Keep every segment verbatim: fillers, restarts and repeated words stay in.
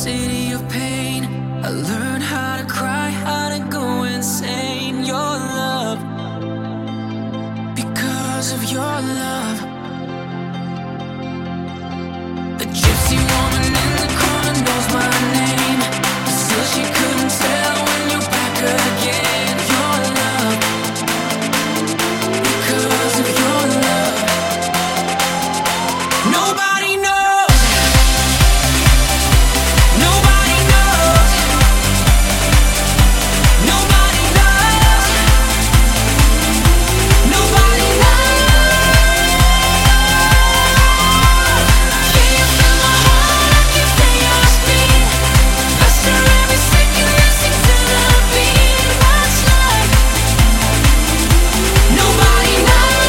city of pain. I learned how to cry, how to go insane. Your love, because of your love. A gypsy woman in the corner knows my name. Still she couldn't tell when you're back again. Your love, because of your love. Nobody knows. Nobody knows. Nobody knows. Nobody knows. Can you feel my heart? I can feel your speed. Faster every second, listen to the beat. What's like? Nobody knows.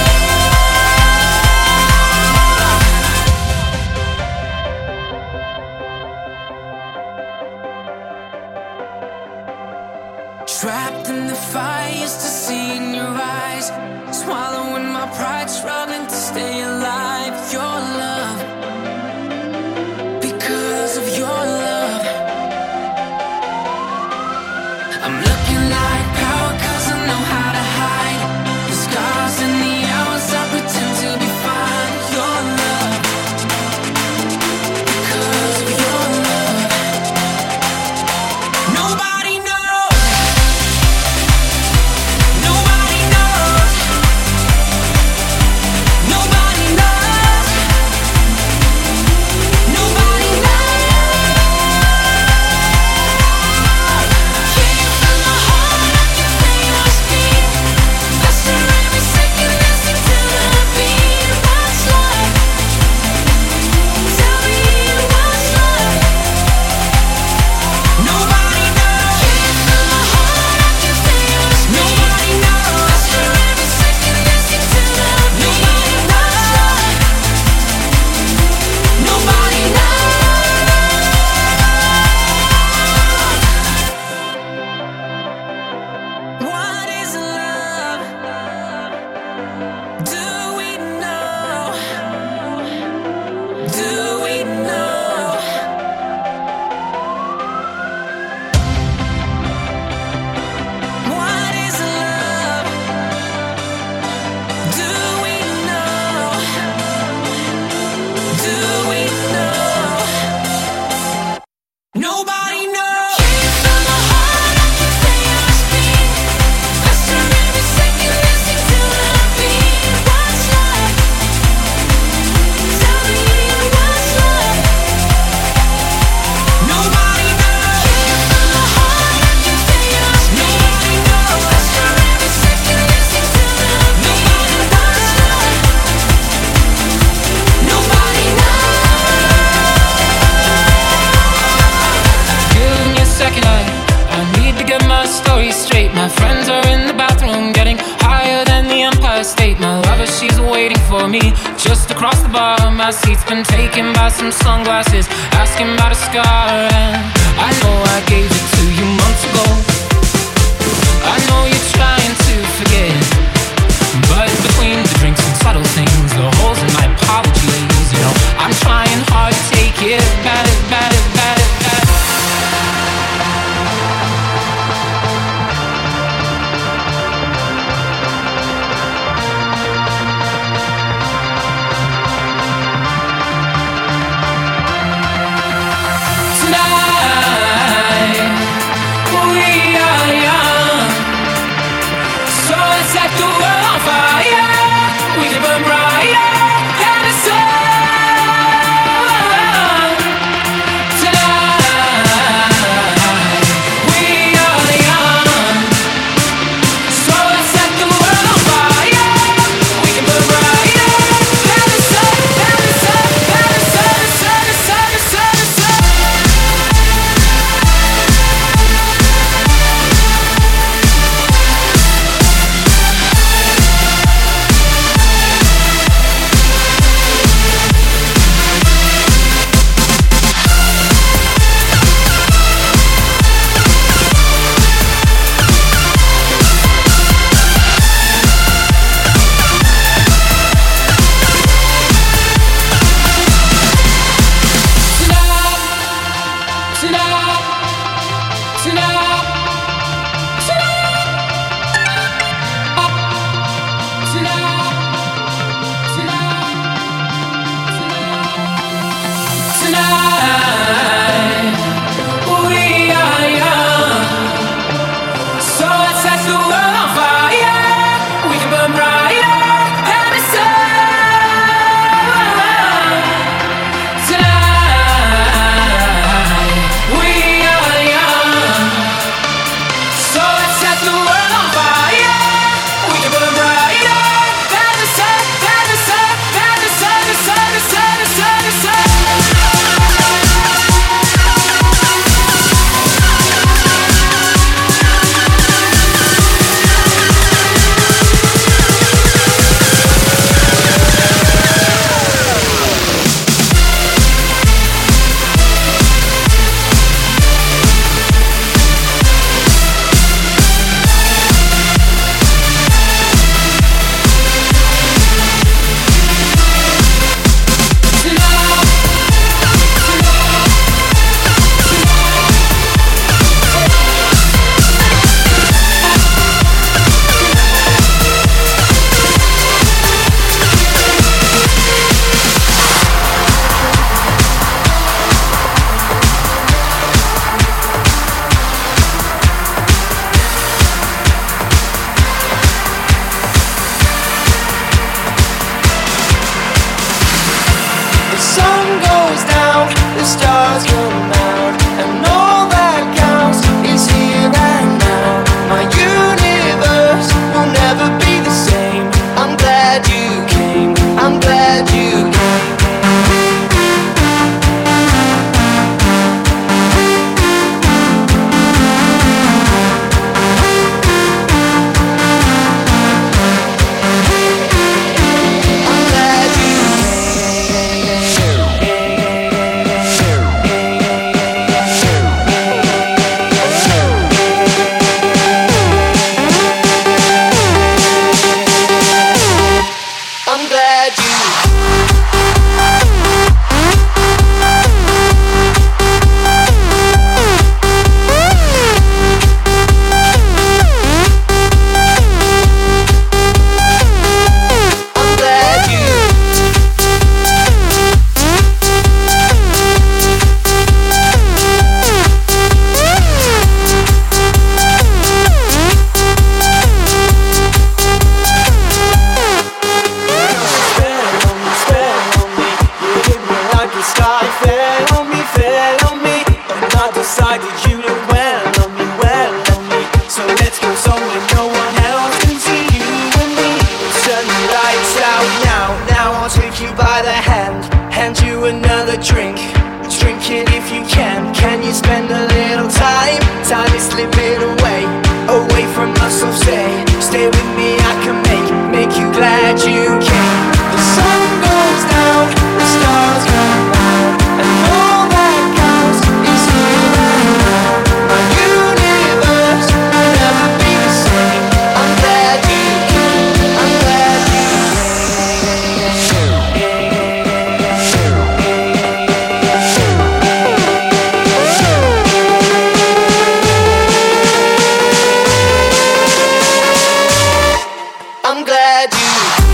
Trapped in the fire, used to see in your eyes. Swallowing my pride, struggling to stay alive. Your love, because of your love. I'm looking like power, cause I know how to hide the scars and the hours I pretend to be fine. Your love, because of your love. Nobody knows. Nobody knows. Nobody knows. Nobody knows. Can you feel my heart? I can feel your speed. Faster every second, listen to the beat. What's like? Tell me what's like. Nobody knows. Can you feel my heart? I can feel your speed. Nobody knows. Faster every second, listen to the beat. Nobody knows. Nobody knows. What is love? Do we know? Do we know? What is love? Do we know? Do we know? Nobody knows. Can you feel my heart? I can feel your speed. Faster every second, listen to the beat. What's like? Tell me what's like. Nobody knows. Can you feel my heart? I can feel your speed. Nobody knows. Faster every second, listen to the beat. Nobody knows. Nobody knows. Give me a second, I, I need to get my story straight. My friends are in the bathroom, getting higher than the Empire State. My lover, she's waiting for me just across the bar. My seat's been taken by some sunglasses, asking about a scar. And I know I gave it to you months ago. I know you're trying to forget, but between the drinks and subtle things, the holes in my apologies, you know, I'm trying hard to take it back, back, back, back. Tonight, we are young. So stay, stay with me. I can make, make you glad you came. The sun goes down, the stars come out, and all that counts is here and now. My universe will never be the same. I'm glad you came, I'm glad you I'm glad you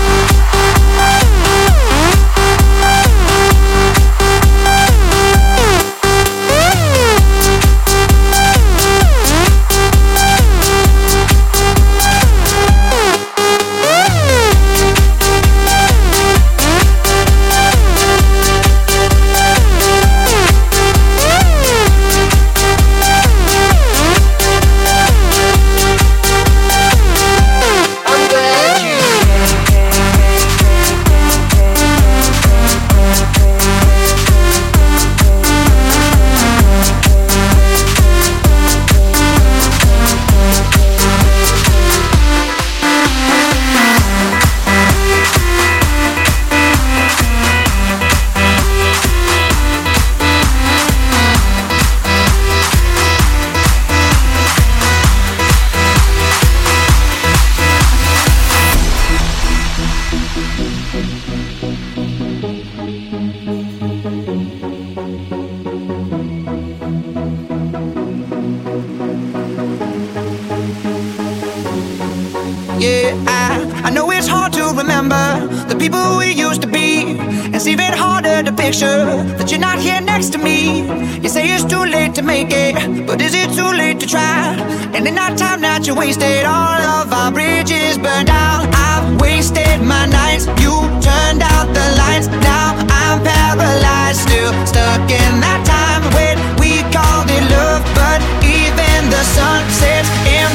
Yeah, I, I know it's hard to remember the people we used to be. It's even harder to picture that you're not here next to me. You say it's too late to make it, but is it too late to try? And in that time that you wasted, all of our bridges burned out. I've wasted my nights, you turned out the lights. Now I'm paralyzed, still stuck in that time when we called it love. But even the sun sets in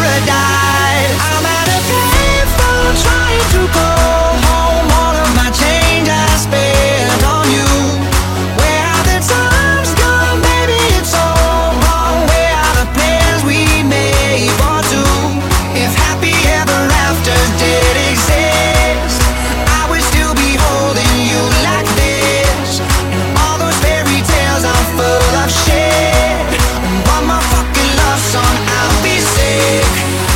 paradise. I'm at a payphone trying to call home. All of my change I spent on you. Where have the times gone? Baby, it's all wrong. Where are the plans we made for two? If happy ever after did exist, I would still be holding you like this. And all those fairy tales are full of shit. And one more fucking love song, I'll be sick.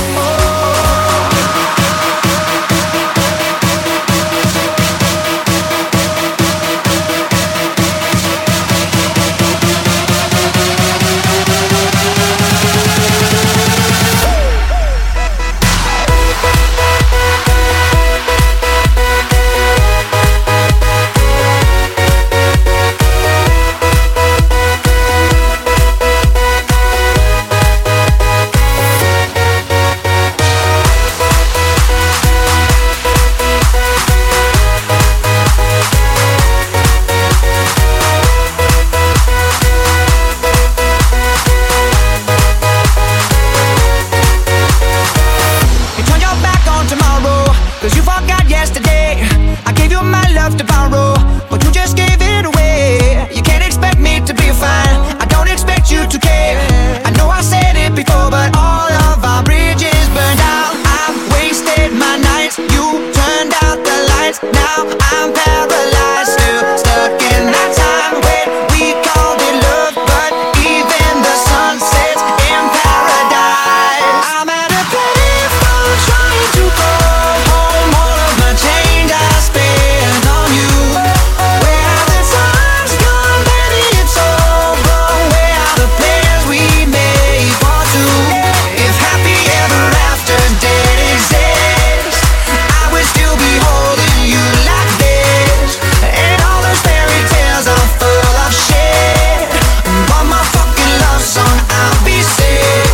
Cause you forgot yesterday I gave you my love to borrow, but you just gave it away. You can't expect me to be fine, I don't expect you to care. I know I said it before, but all of our bridges burned out. I've wasted my nights, you turned out the lights. Now I'm paralyzed, still stuck in that time when we called it love. But even the sun sets in paradise. I'm at a payphone trying to call home. All of my change I spent on you. Where are the times gone? Baby, it's all wrong. Where are the plans we made for two? If happy ever after did exist, I would still be holding you like this. And all those fairy tales are full of shit. And one more fucking love song, I'll be sick.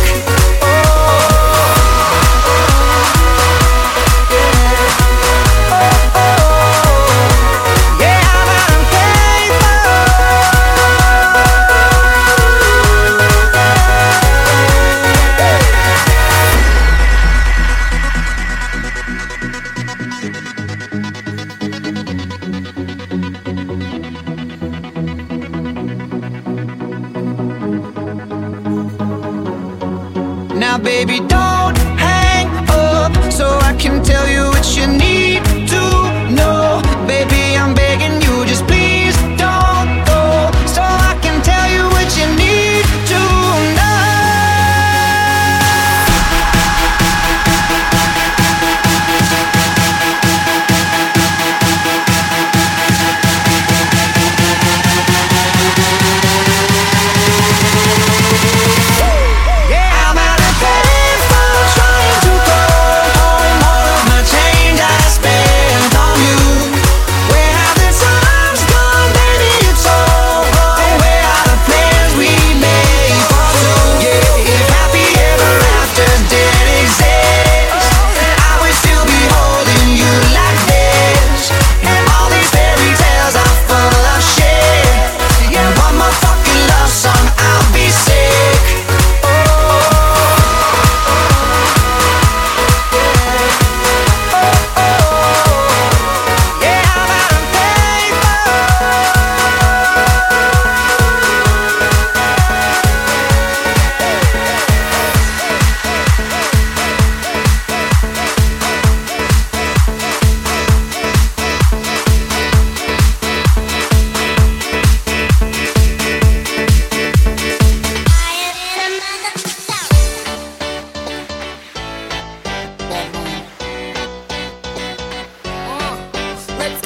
Yeah, I'm out of paper. Now baby, don't hang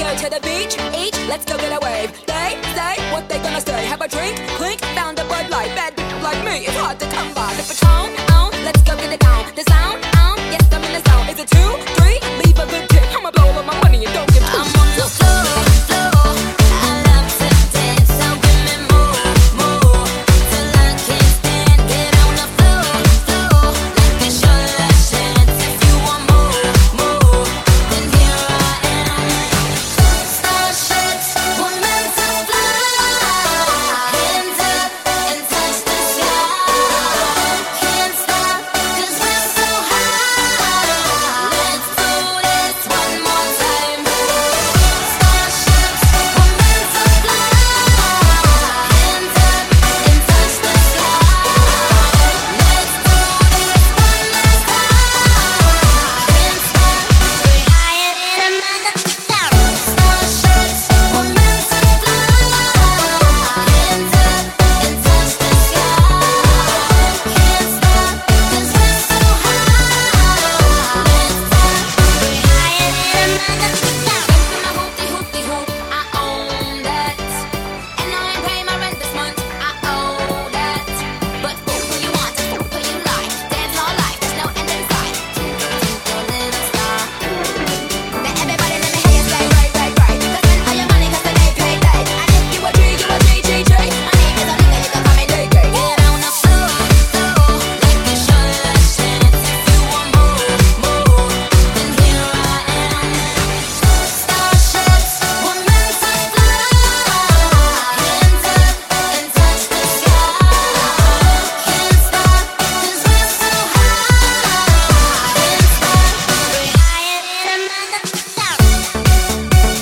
go to the beach, each, let's go get a wave. They say what they gonna say. Have a drink, clink, found a Bud Light. Bad bitch like me, it's hard to come by. The Patron, on, let's go get it down. The sound, on, yes I'm in the zone. Is it two, three? Leave a good tip. I'ma blow all of my money and don't give two. I'm on the floor, floor. I love to dance, so give me more, more. Till I can't stand, get on the floor, floor. Like it's your last chance. If you want more, more, then here I am. Starships were meant to fly. Hands up and touch the sky. Can't stop 'cause we're so high. Let's do this one more time. Starships were meant to fly. Hands up and touch the sky. Let's do this one last time. Can't stop, we're higher than a motherfucker. Starships were meant to fly. Hands up and touch the sky. Can't stop 'cause we're so high. Let's stop, we're higher than a motherfucker. My hoopty hoopty hoop, I own that. And I ain't pay my rent this month, I owe that. But who you want, who you like? Dance all life, there's no end in sight. Twinkle, little star. Now everybody let me hear you say right, right, right. 'Cause spend all your money 'cause today payday. And if you a G, you a G, G, G. My name is Olivia, you can call me J J. Get on the floor, floor. Like it's your last chance. If you want more, more, then here I am. Starships were meant to fly. Hands up and touch the sky. Can't stop 'cause we're so high. Can't stop, we're higher than a motherfucker.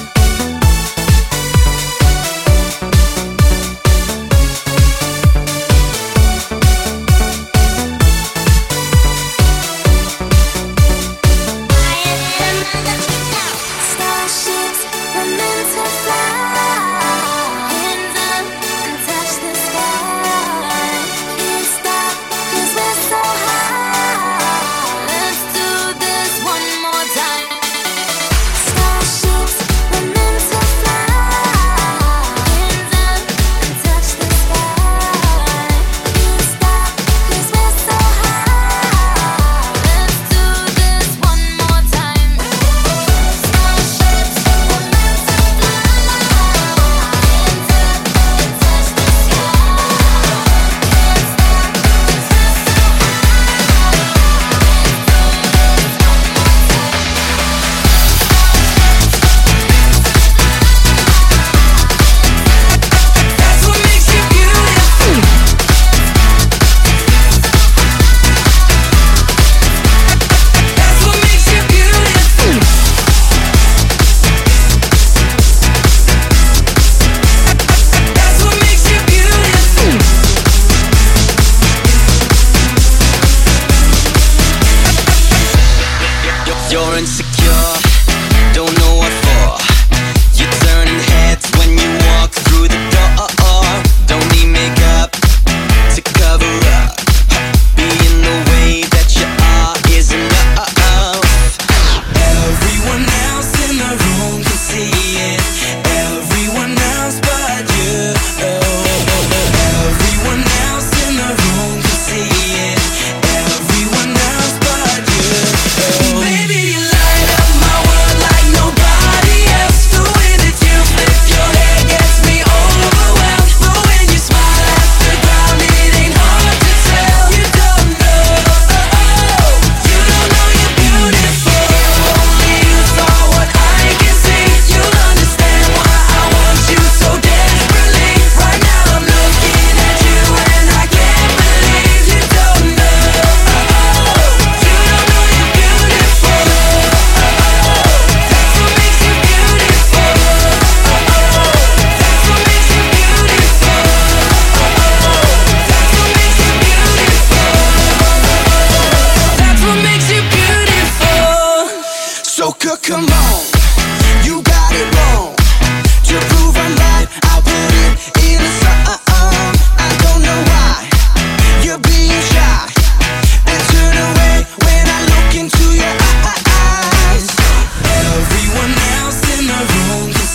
Starships were meant to fly. Hands up and touch the sky. Can't stop 'cause we're so high. Let's do this one more time. Starships were meant to fly. Hands up and touch the sky. Can't stop 'cause we're so high. Let's do this one more time. Starships were meant to fly. Hands up and touch the sky. Can't stop 'cause we're so That's what makes you beautiful. That's what makes you beautiful. That's what makes you beautiful. You're insecure, don't know what for. You're turning heads when you walk through the door. Don't need makeup to cover up. Being the way that you are is enough. Everyone else in the room can see it. Everyone else but you. Everyone else in the room can see it. Everyone else but you. Baby, you light up my world like nobody else. The way that you flip your hair gets me overwhelmed. But when you smile at the ground, it ain't hard to tell. You don't know, you don't know you're beautiful. Only you saw what I can see. You'll understand why I want you so desperately. Right now I'm looking at you and I can't believe you don't know. You don't know you're beautiful. That's what makes you beautiful. That's what makes you beautiful. That's what makes you beautiful. That's what makes you beautiful. So c- come on, you got it wrong. To prove I'm right, I'll put it in a song. I don't know why you're being shy and turn away when I look into your eyes. Everyone else in the room can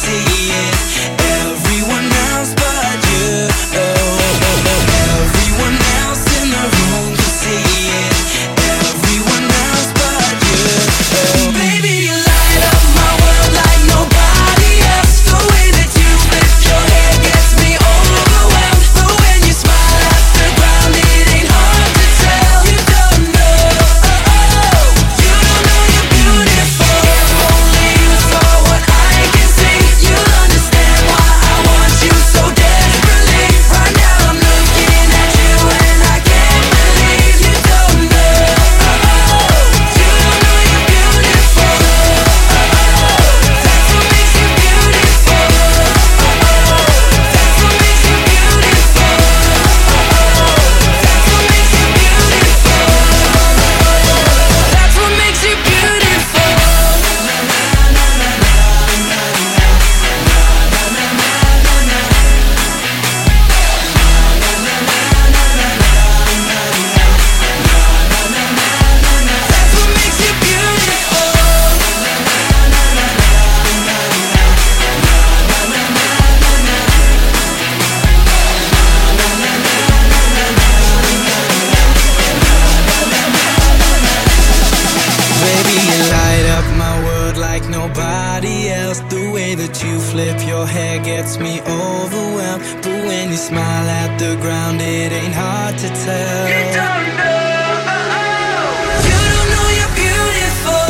Baby, you light up my world like nobody else. The way that you flip your hair gets me overwhelmed. But when you smile at the ground, it ain't hard to tell. You don't know. You don't know you're beautiful.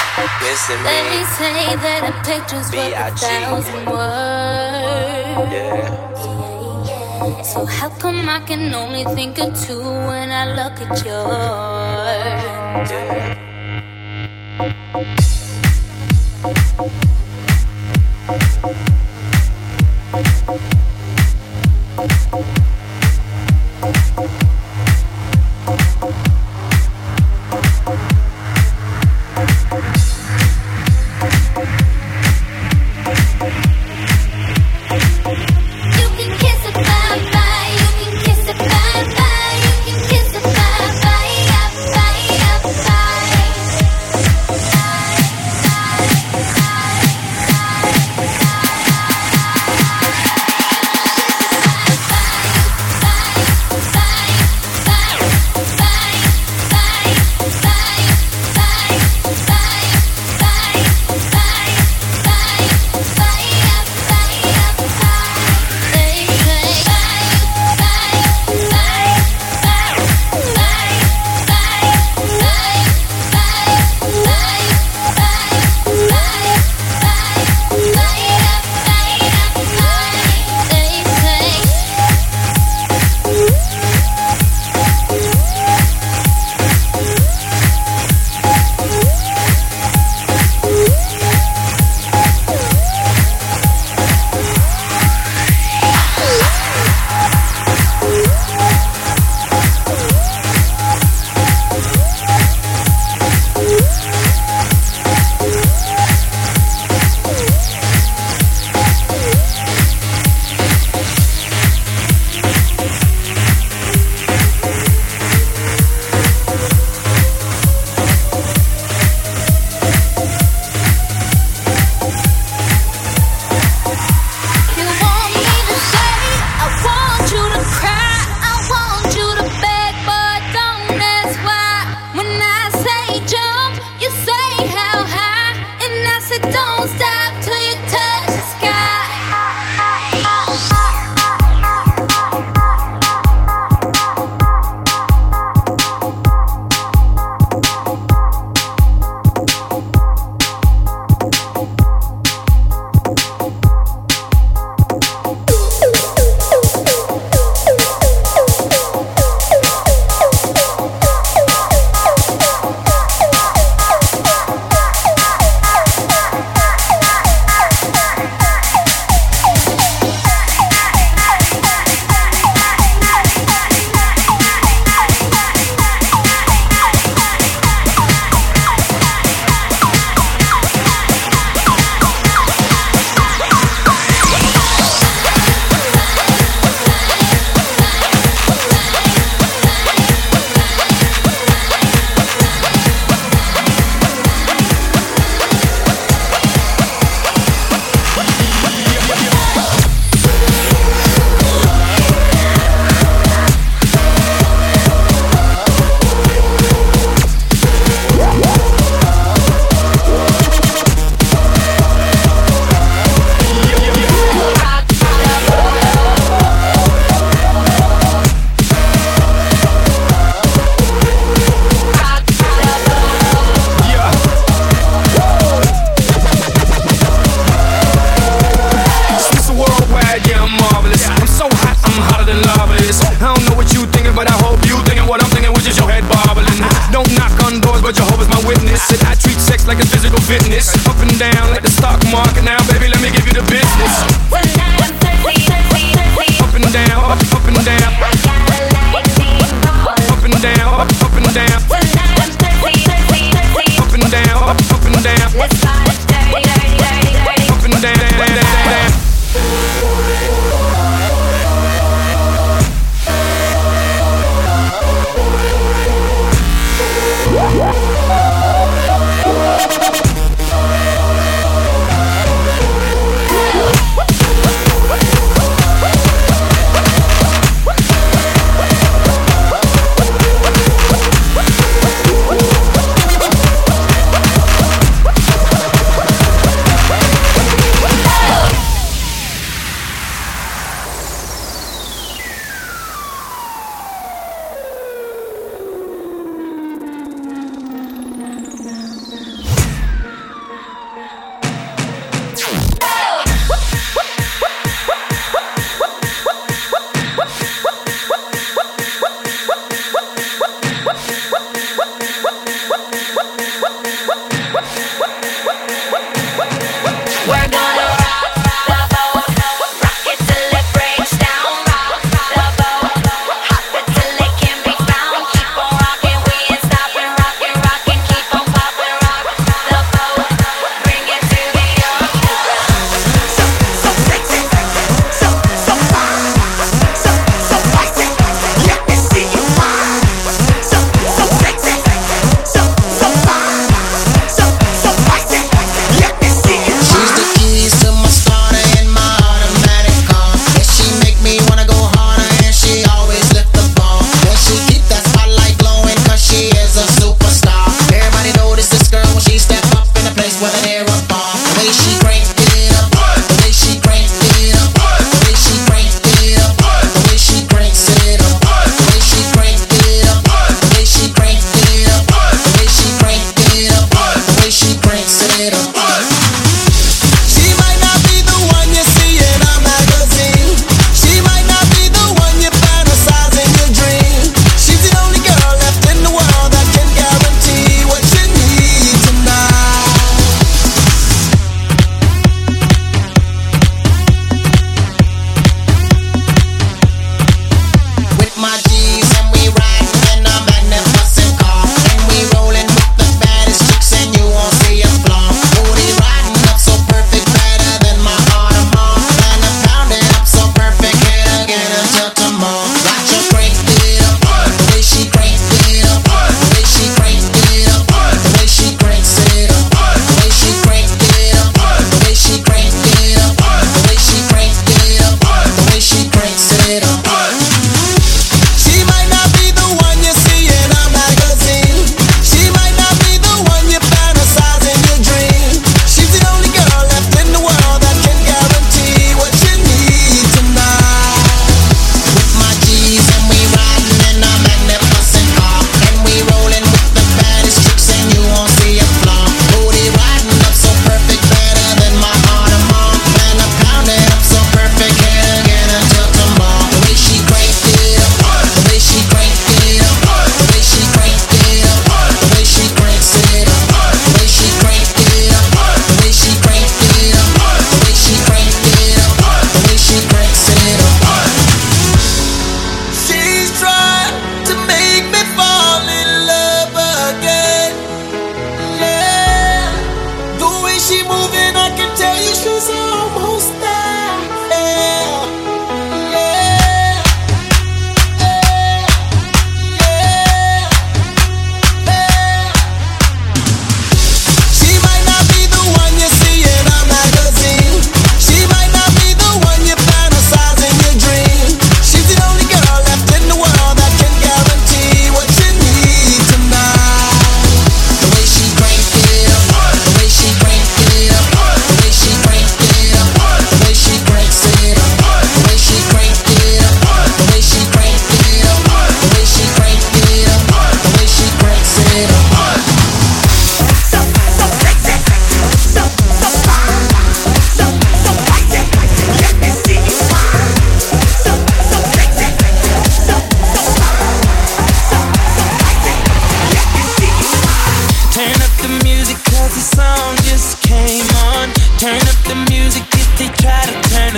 Missing They me. say that a picture's worth a B I G. thousand words. Yeah. So how come I can only think of two when I look at yours? Yeah. You can kiss it bye-bye, you can kiss it bye-bye, you can kiss it bye-bye, bye-bye,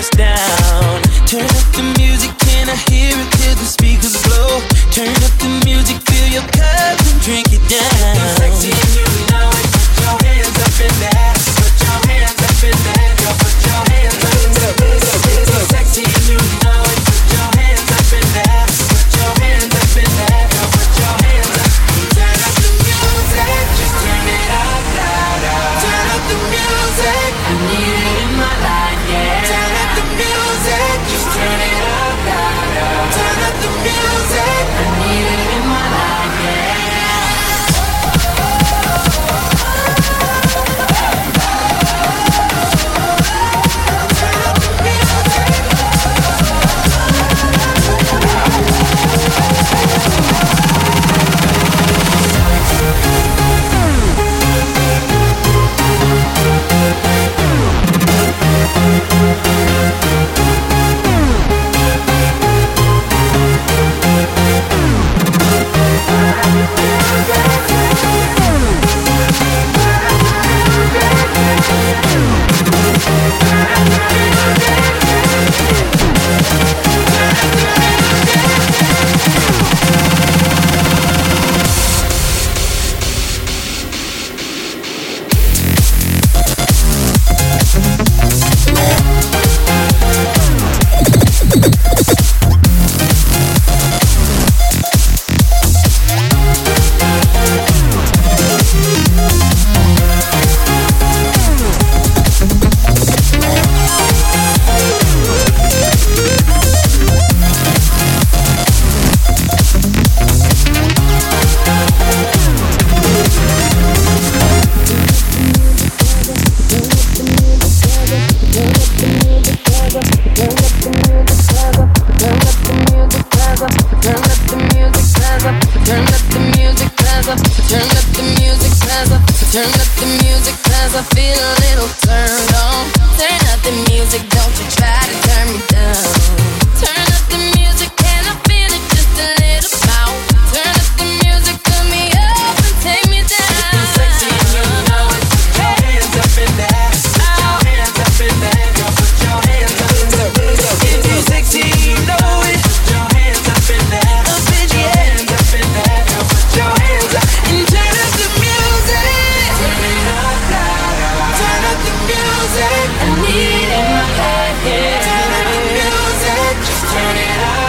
lights down. Turn up the music, can I hear it till the speakers blow? Turn up the music, fill your cup and drink it down. You're sexy and you know it. Put your hands up in there. Put your hands up in there. Girl, put your hands up in there. You're sexy and you know it. Put your hands up in there. Put your hands up in there. Girl, put your hands up. Turn up the music, just turn it up louder. Turn up the music, I need it in my life, yeah. Turn up the music, just turn it up louder. Turn up the music, I need it in my life, yeah. Turn it up.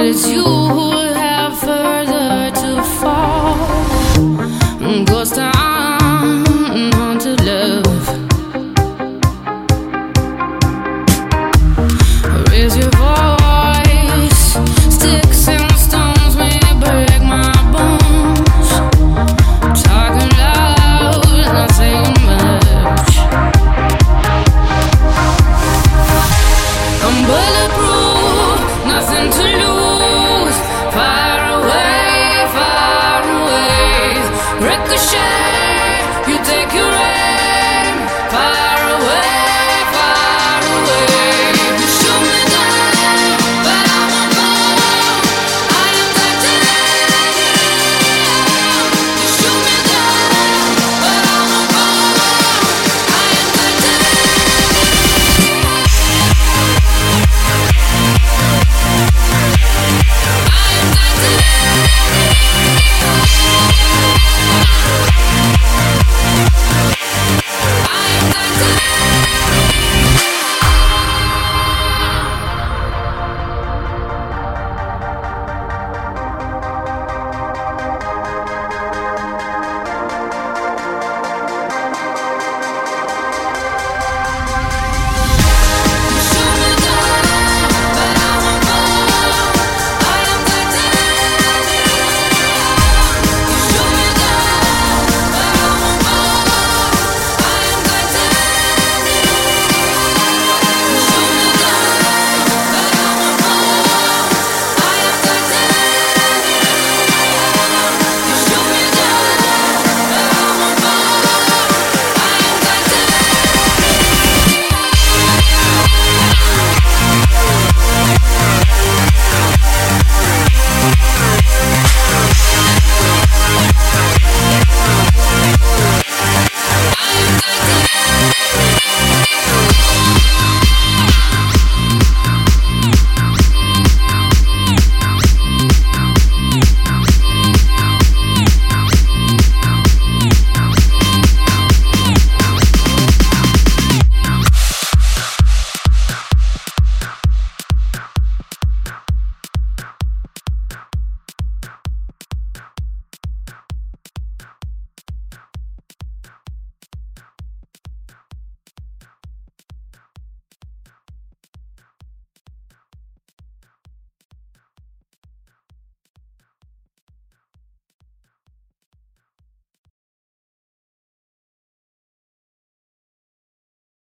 it's you who have further to fall. Ghost town, haunted love. Raise your voice. Sticks and stones may break my bones. Talking loud, not saying much. I'm bullet.